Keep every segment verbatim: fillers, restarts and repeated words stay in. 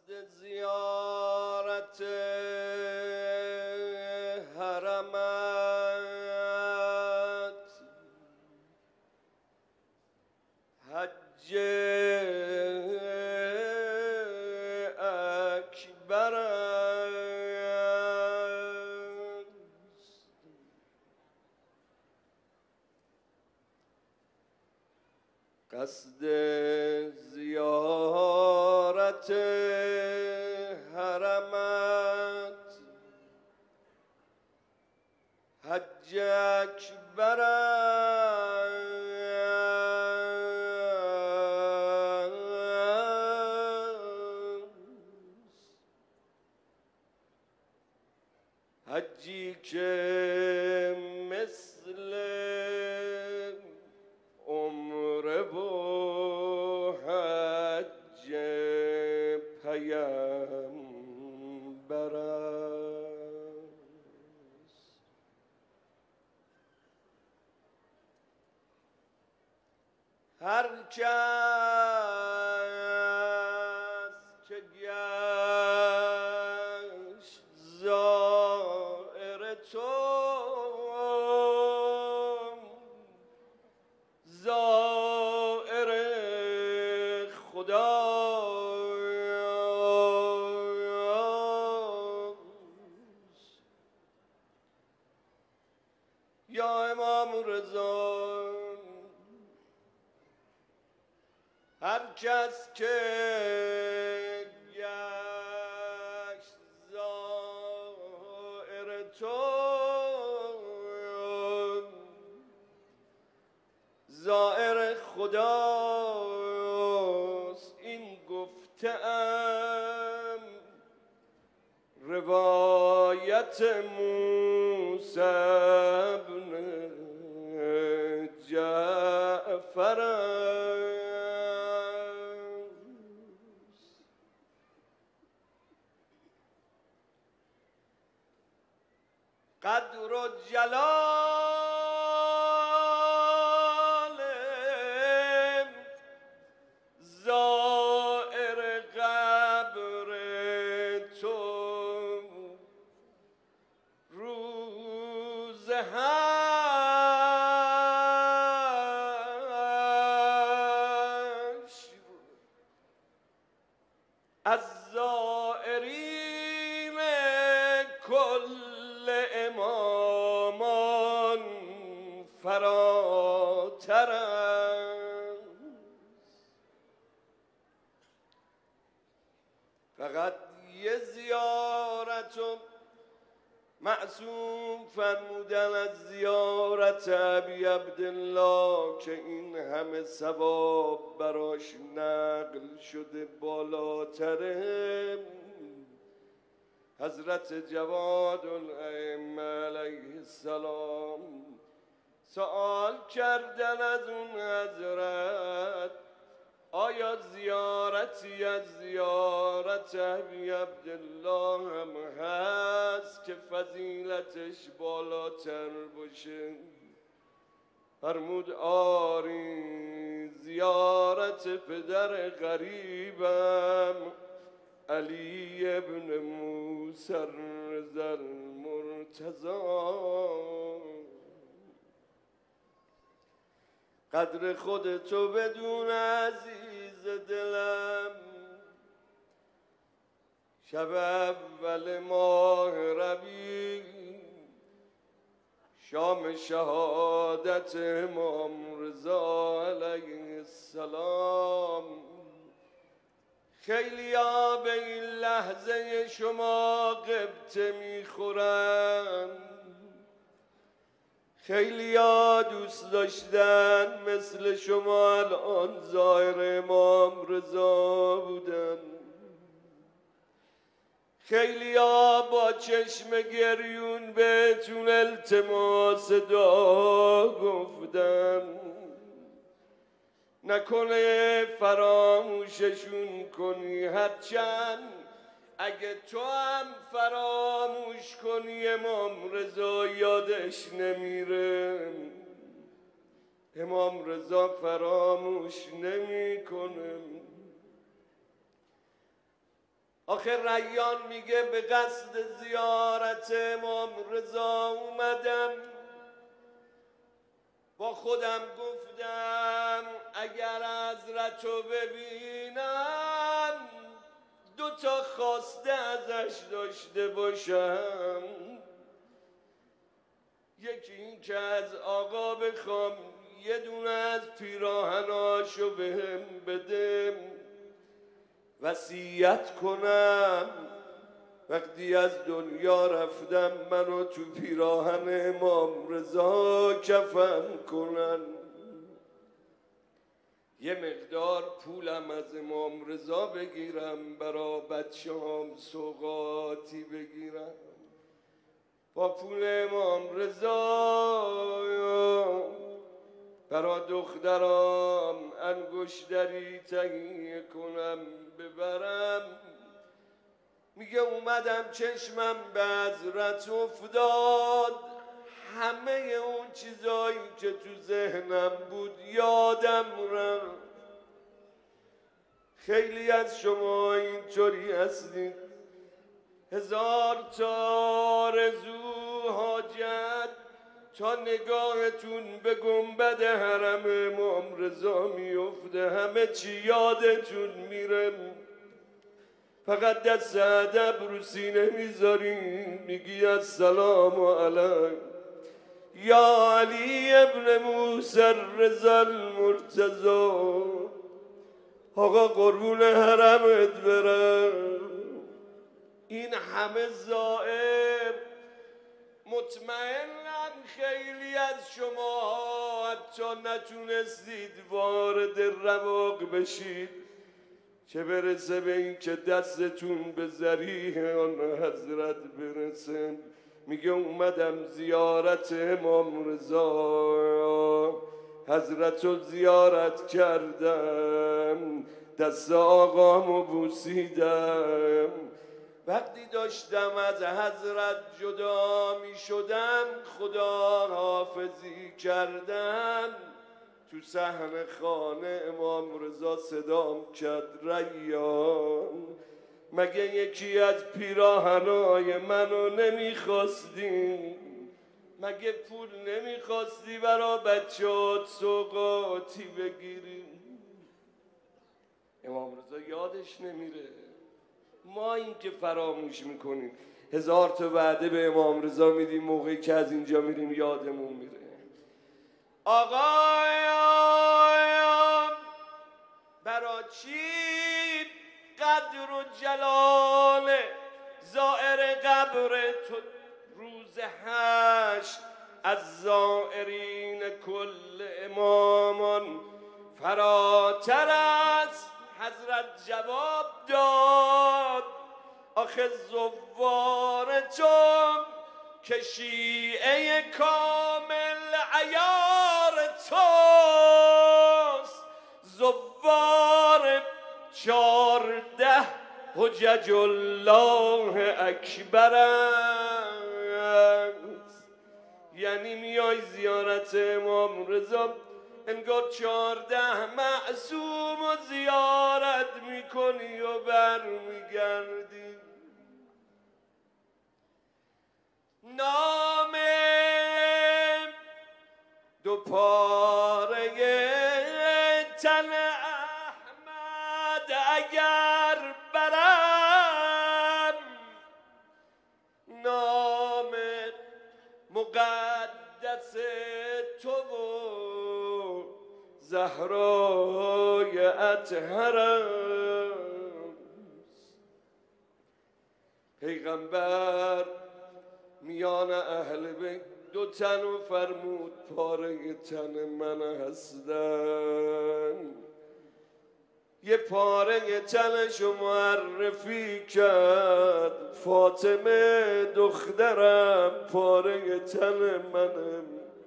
زیارت حرمت حج اکبر است. قصد زیارت حرمت حج اکبر است. حجی که مثل عمره و حج پیمبر است. هر کس که گشت زائر تو زائر خدا یا امام رضا. هر کس که گشت زائر تو زائر خداست. این گفتم روایت موسی ابن جعفر است. قدر و جلال زائر قبر تو روز حشر از زائرین کل امامان فراتر است. فقط یه زیارت و معصوم فرمودن از زیارت ابی عبدالله که این همه ثواب براش نقل شده بالاتره. حضرت جواد الائمه علیه السلام سوال کردن از اون حضرت آیا زیارتی از زیارت ابی عبدالله هم هست که فضیلتش بالاتر باشه؟ فرمود آری، زیارت پدر غریبم علی ابن موسی رضا المرتضی. قدر خودتو بدون عزیز دلم. شب اول ماه ربیع شام شهادت امام رضا علیه السلام. خیلی ها به این لحظه شما غبطه میخورن. خیلی ها دوست داشتن مثل شما الان زائر امام رضا بودن. خیلی ها با چشم گریون بهتون التماس دعا گفتن. نکنه فراموششون کنی، هرچند اگه تو هم فراموش کنی امام رضا یادش نمیره. امام رضا فراموش نمیکنه. آخه ریان میگه به قصد زیارت امام رضا اومدم، با خودم گفتم اگر حضرتو ببینم دو تا خواسته ازش داشته باشم، یکی این که از آقا بخوام یه دونه از پیراهناشو بهم بده، وصیت کنم وقتی از دنیا رفتم منو تو پیراهن امام رضا کفن کنن، یه مقدار پولم از امام رضا بگیرم برا بچه‌هام سوغاتی بگیرم، با پول امام رضا برا دخترام انگشتری تهیه کنم ببرم. میگه اومدم چشمم به حضرت افتاد، همه اون چیزایی که تو ذهنم بود یادم رفت. خیلی از شما اینطوری هستید، هزار تا آرزو حاجت تا نگاهتون به گنبد حرم امام رضا میفته، همه چی یادتون میره، فقط دست ادب رو سینه میذاری میگی السلام علیک یا علی ابن موسی رضا المرتضی. آقا قربون حرمت برم. این همه زائر، مطمئنم خیلی از شما حتی نتونستید وارد رواق بشید، چه برسه به این که دستتون به ذریح آن حضرت برسن. میگه اومدم زیارت امام رضا، حضرت رو زیارت کردم، دست آقامو بوسیدم، وقتی داشتم از حضرت جدا می شدم خدا حافظی کردم، تو صحن خانه امام رضا صدام کرد ریان مگه یکی از پیراهنای منو نمیخواستی؟ مگه پول نمیخواستی برا بچه‌ات سوغاتی بگیری؟ امام رضا یادش نمیره. ما این که فراموش میکنیم، هزار تا وعده به امام رضا میدیم، موقعی که از اینجا میریم یادمون میره. آقایان برا چی قدر و جلال زائر قبر تو روز حشر از زائرین کل امامان فراتر است؟ حضرت جواب داد آخه زوار تو که شیعه کامل عیار توست، زوار چارده حجج الله اکبر است. یعنی میای زیارت امام رضا انگار چارده معصوم و زیارت میکنی و برمیگردی. نام دو پاره تن احمد اگر برم، نام مقدس تو و زهرای اطهرم. پیغمبر میان اهل بیت دو تن و فرمود پاره تن من هستن، یه پاره تنشو معرفی کرد، فاطمه دخترم پاره تن منم،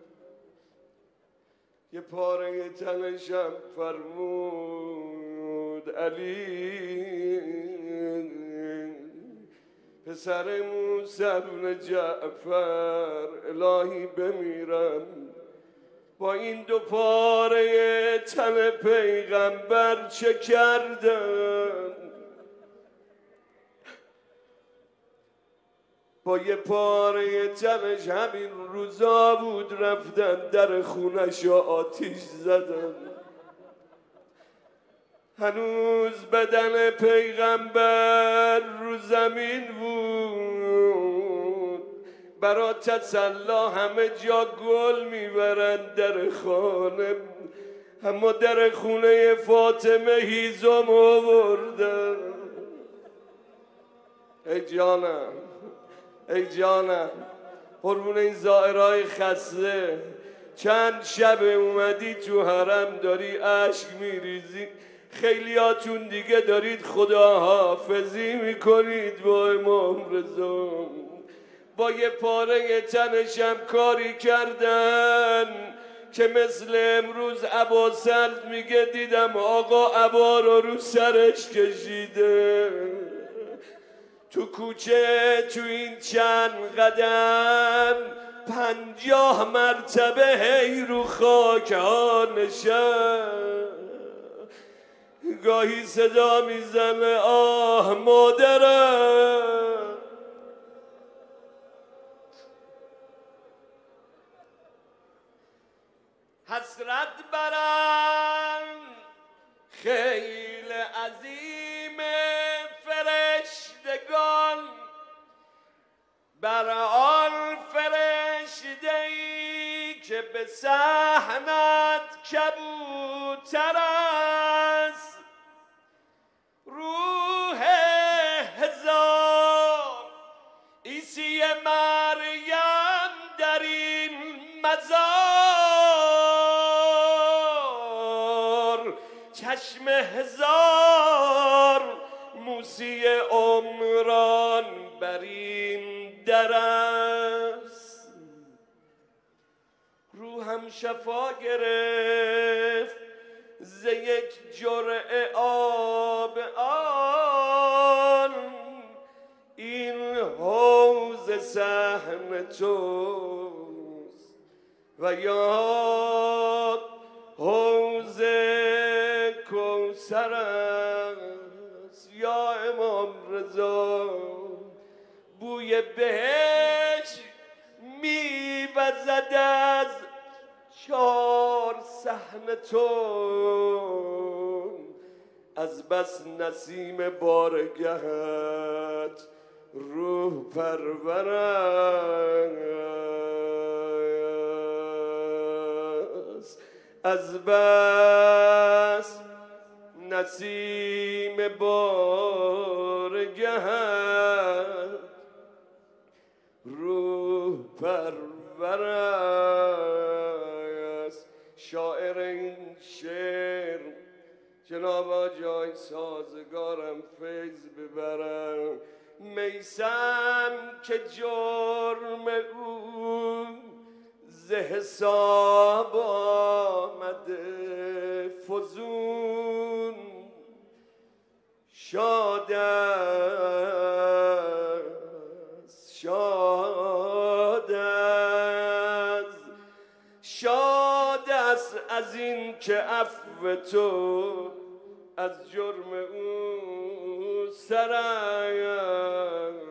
یه پاره تنشم فرمود علی پسر موسی بن جعفر. الهی بمیرم با این دو پاره تن پیغمبر چه کردم؟ با یه پاره تنش همین روزا بود رفتن در خونش و آتیش زدن. هنوز بدن پیغمبر رو زمین بود، برا تسلا همه جا گل میبرن در خانه، اما در خونه فاطمه هیزم آوردن. ای جانم ای جانم قربون این زائرای خسته، چند شب اومدی تو حرم داری اشک میریزی، خیلیاتون دیگه دارید خداحافظی میکنید با امام رضا. با یه پاره تنشم کاری کردن که مثل امروز عبا سرد میگه دیدم آقا عبا رو رو سرش کشیده. تو کوچه تو این چند قدم پنجاه مرتبه هی رو خاک ها نشست، گاهی صدا میزنه آه مادرم. حسرت برم خیل عظیم فرشتگان، بر آن فرشته‌ای که به صحنت کبوتر است. روح هزار عیسی مریم در این مزار، چشم هزار موسی عمران بر این در است. روحم شفا گرفت ز یک جرعه آب آن، این حوض صحن توست و یا حوض کوثر است. یا امام رضا بوی بهشت میوزد از چار صحن تو، از بس نسیم بارگهت روح پرور است. از بس نسیم بارگهت روح پرور است. شاعر این شعر جناب آجای سازگارم فیض ببرم، میسم که جرم او ز حساب آمده فزون، شاد است شاد است شاد است از این که عفو تو از جرم او سر است.